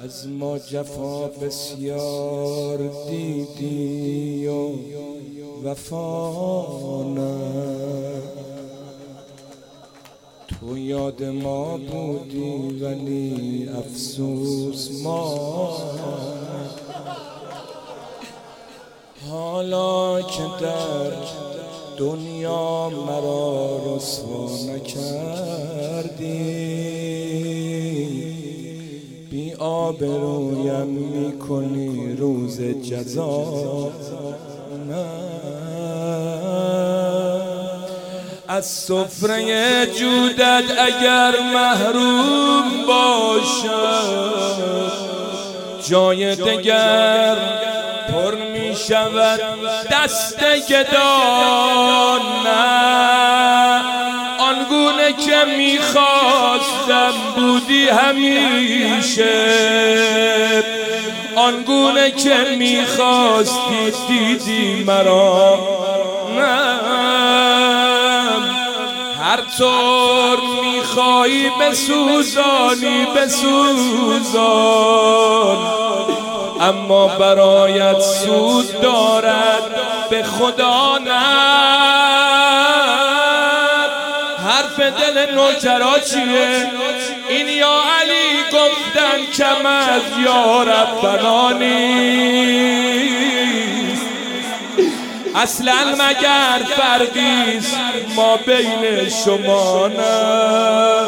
از ما جفا بسیار دیدی و وفا نه، تو یاد ما بودی ولی افسوس ما. حالا که در دنیا مرا رسوا نکردی، بی آبرویم میکنی روز جزا نه. از سفره جودت اگر محروم باشم، جای دگر پر می شود دست گدا نه. آنگونه که می خواستم بودی همیشه، آنگونه که می خواستی دیدی مرا نه. هر طور می خواهی بسوزانی بسوزان، اما برایت سود دارد به خدا نه. حرف دل نوکرا چیه؟ این یا علی گفتن کم از یا ربنا نیست. اصلا مگر فرقیست ما بین شما نه.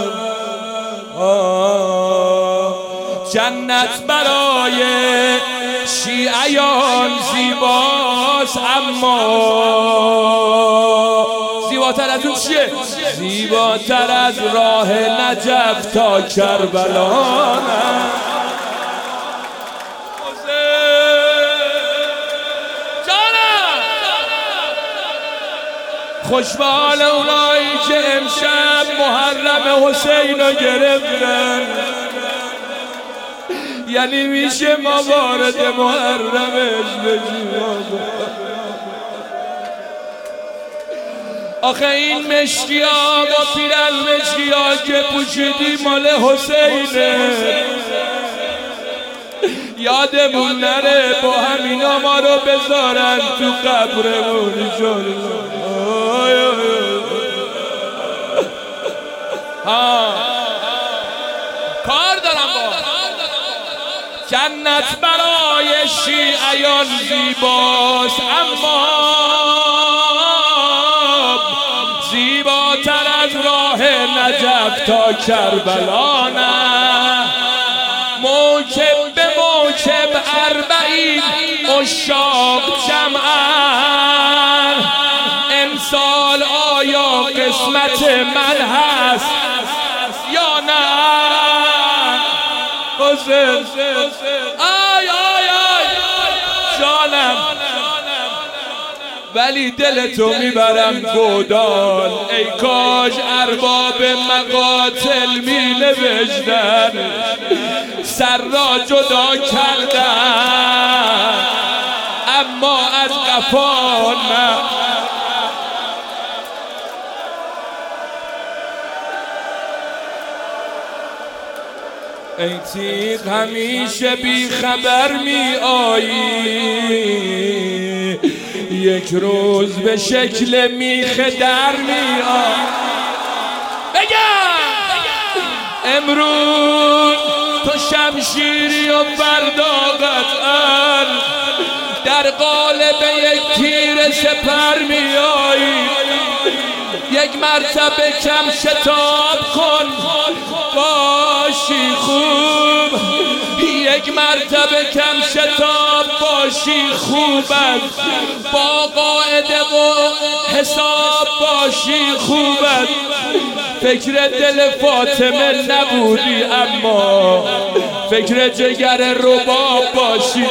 جنت برای شیعیان زیباست، اما زیباتر از اون چیه؟ زیباتر از راه نجف تا کربلا نه. خوشبال اونایی که امشب محرم حسین رو گرفتن، یعنی میشه ما وارد محرمش بشیم. آخه این مشکیا و پیرن مشکیا که پوشیدی مال حسینه، یادمون نره با همینا ما رو بذارن تو قبرمون. کار دارم با جنت برای شیعیان زیباست، اما زیباتر از راه نجف تا کربلا نه. موکب به موکب اربعین عشاق جمعن، امسال آیا قسمت من هست یا نه؟ حسین آی آی آی جانم، ولی دلتو میبرم گودال. ای کاش ارباب مقاتل می نوشتن سر را جدا کردن، اما از قفا نه. ای تیغ همیشه بی خبر می آیی، یک روز به شکل میخ در می آیی. بگم امروز تو شمشیری و فردا قطعاً در قالب یک تیر سپر می آیی. یک مرتبه کم شتاب کن باشی خوب، یک مرتبه کم شتاب باشی خوبت، با قاعده و حساب باشی خوبت. فکر دل فاطمه نبودی اما فکر جگر رباب باشی.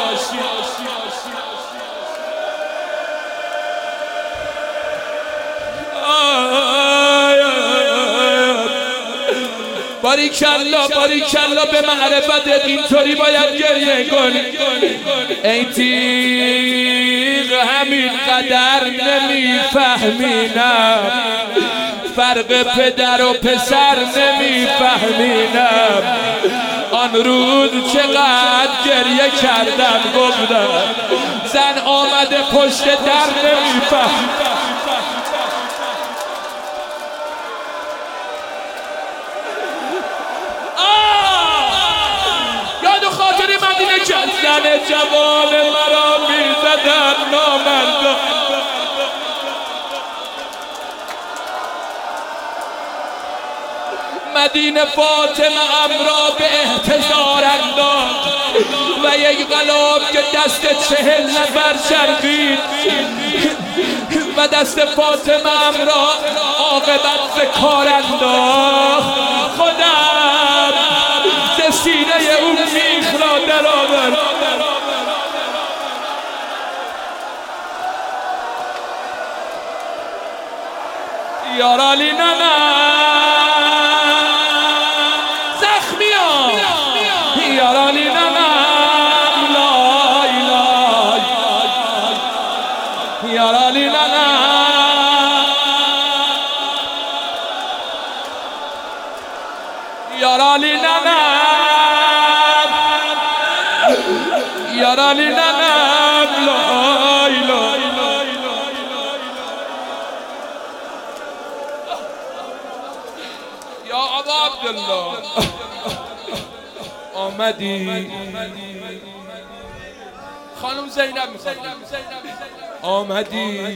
باریکلا باریکلا به معرفتت اینطوری باید گریه کنی. ای تیغ همین قدر نمیفهمی نه، فرق پدر و پسر نمیفهمیدم. آن روز چقدر گریه کردم، گفتم زن آمده پشت در نمیفهم. یاد و خاطر مدینه که زن جوان مرا میزدن نامردا. مدینه فاطمه امرا به احتضار انداخت و یک غلام که دست 40 نفر چرخید و دست فاطمه امرا عاقبت به کار انداخت. خودم ز سینه او میخ را در آورد. یارالی نه یارانی ننم لای لای یارانی ننم یارانی ننم یارانی ننم لای لای یا ابا عبدالله آمدی خانم زینب میخواد آمدی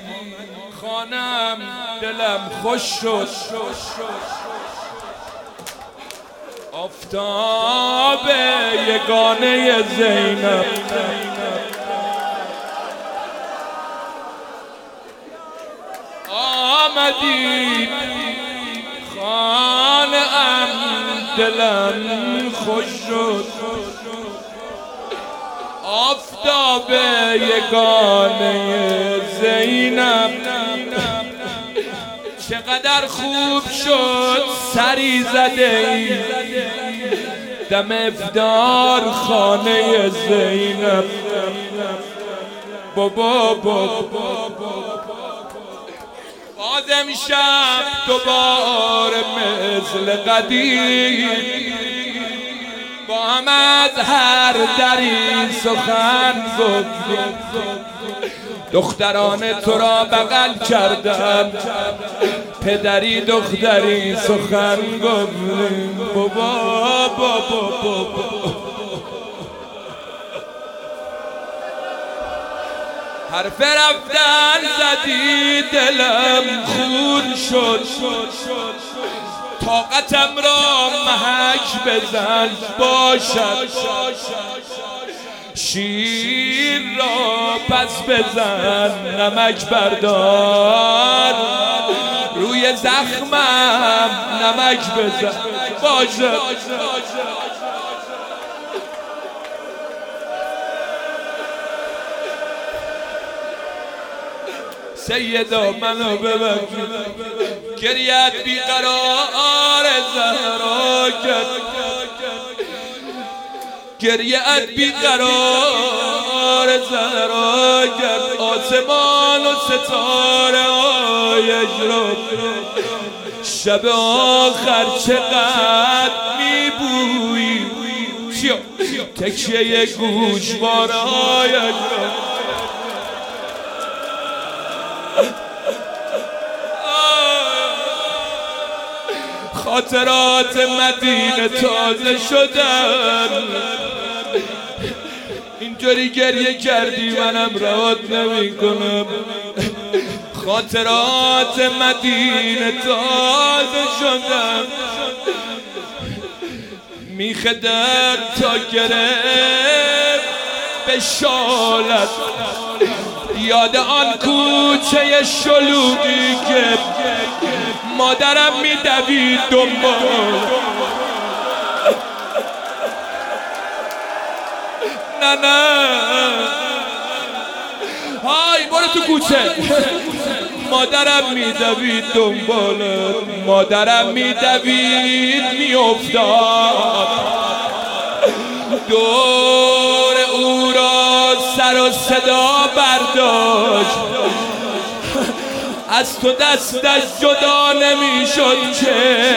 خانم دلم خوش شد. آفتاب یگانه زینب آمدی خانم دلم خوش شد. آفتاب یگانه زینب چقدر خوب شد سری زده ای دم افطار خانه زینب. بابا باز امشب دوباره مثل قدیم با هم از هر دری سخن گفتیم. دختران تو را بغل کردم، پدری دختری سخن گفتیم. بابا حرف رفتن زدی دلم خون شد. طاقتم را محک بزن باشد، شیر را پس بزن نمک بردار، روی زخمم نمک بزن باشد. سیدا منو ببخشید، گریت بیقرار زهرا کرد، گریت بیقرار زهرا کرد. آسمان و ستاره هایش را شب آخر چقدر میبویی، تکیه گوشوارهایش را خاطرات مدینه تازه شدن. اینطوری گریه کردی منم روات نمی کنم. خاطرات مدینه تازه شدن. میخ در تا گرفت به شالت، یاد آن کوچه شلوغی که مادرم میدوید دنبال. نه های برو تو کوچه. مادرم میدوید دنبالت، مادرم میدوید میافتاد، دور او را سر و صدا برداشت. از تو دستش جدا نمیشد که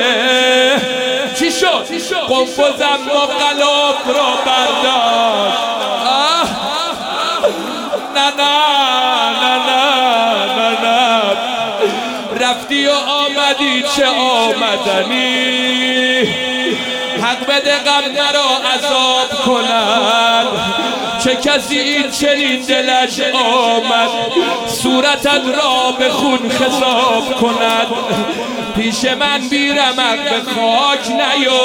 چی شد؟ قنفذم ما غلاف را برداشت. نه رفتی و آمدی چه آمدنی، حق بده غم مرا عذاب کند. چه کسی این چنین دلش آمد صورتت را به خون خضاب کند. پیش من بی رمق به خاک نیو،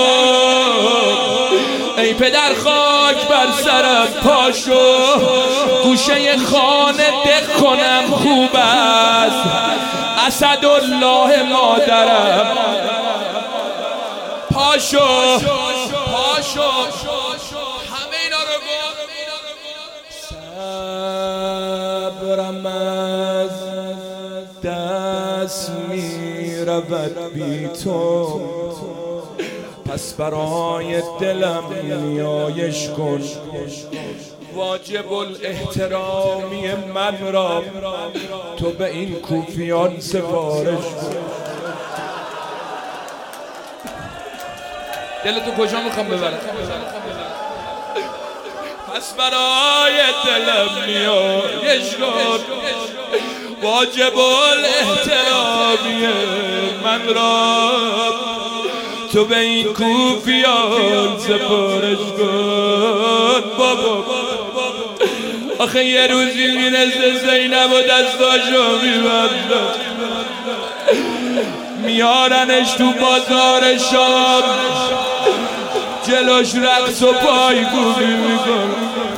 ای پدر خاک بر سرم پاشو. گوشه خانه دق کنم خوب است، اسدالله مادرم پاشو. همه اینا رو گفت. صبرم از دست می رود بی تو، پس برای دلم نیایش کن. واجب الاحترامی من را تو به این کوفیان سفارش کن. دلتو کجا میخوام ببرم؟ پس برای دلم نیایش کن. واجب الاحترامی من را تو به این کوفیان سفارش کن. بابا آخه یه روزی میرسه زینب و دستاشو میبندن، میارنش تو بازار شام، جلوش رقص و پایگویی میکن.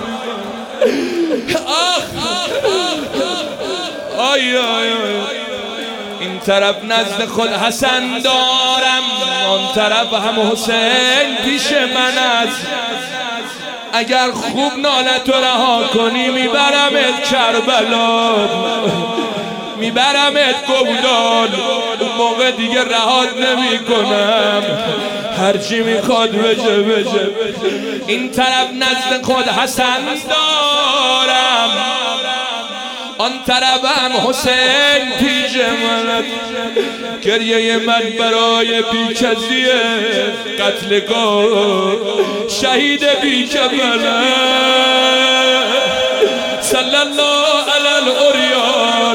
این طرف نزد خود حسن دارم، آن طرف هم حسین پیش من است. اگر خوب نالت رها کنی میبرمت کربلا، میبرمت گودال. اون موقع دیگه رهات نمی کنم، هرچی میخواد بشه. این طرف نزد خود حسن دارم، آن طرف هم حسین پیش من. گریه من برای بیکسی قتلگاه شهید بیکفنه. صلی الله علی الاریان،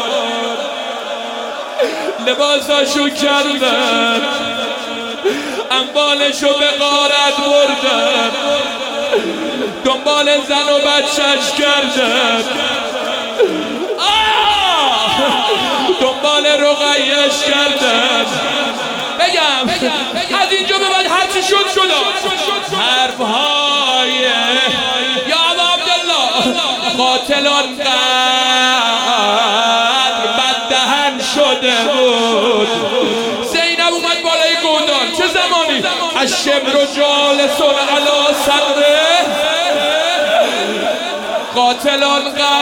لباساشو کردن، اموالشو به غارت بردن، دنبال زن و بچهش کردن، دنبال رقیه‌اش کردن. بگم از اینجا به بعد هرچی شد حرفهای یا ابا عبدالله قاتلان قدر بددهن شده بود. زینب اومد بالای گودال. چه زمانی؟ الشمر جالسون علی صدره. قاتلان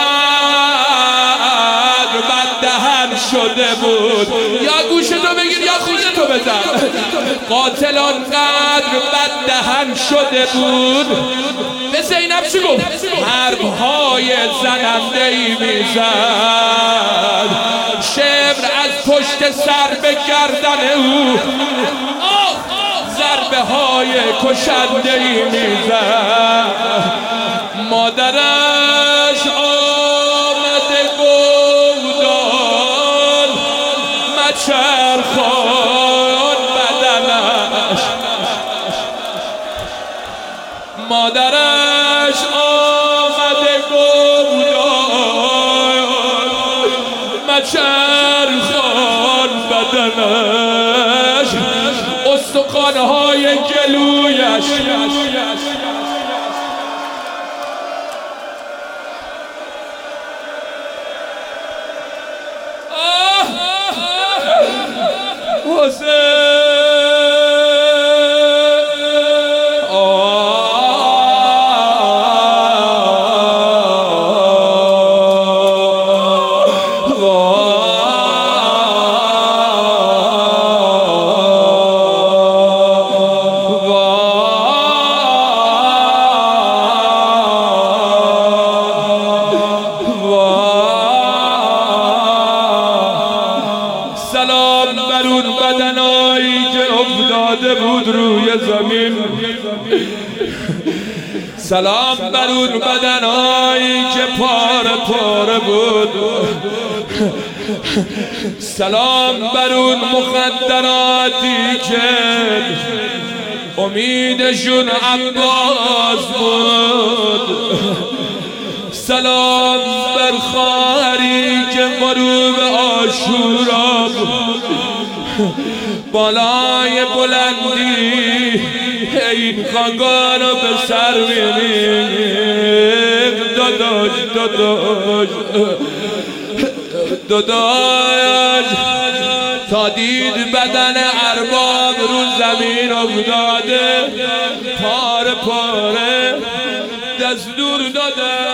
قدر بددهن شده بود. یا گوشتو بگیر یا خودتو بزن. قاتلان قدر بددهن شده بود. به زینب چی گفت؟ حرفهای زننده‌ای میزد، شمر از پشت سر به گردن او ضربه های کشنده‌ای میزد. مادرش آمده گودال، مچرخان بدنش. مادرش آمده گودال، مچرخان بدنش. استخوان‌های گلویش سلام بر اون بدنایی که پاره پاره بود، سلام بر اون مخدراتی که امیدشون عباس بود، سلام بر خواهری که غروب عاشورا بود، بالای بلندی این خاگانو به سر می‌ریخت. داداش تا دید بدن ارباب رو زمین افتاده پاره پاره، دستور داده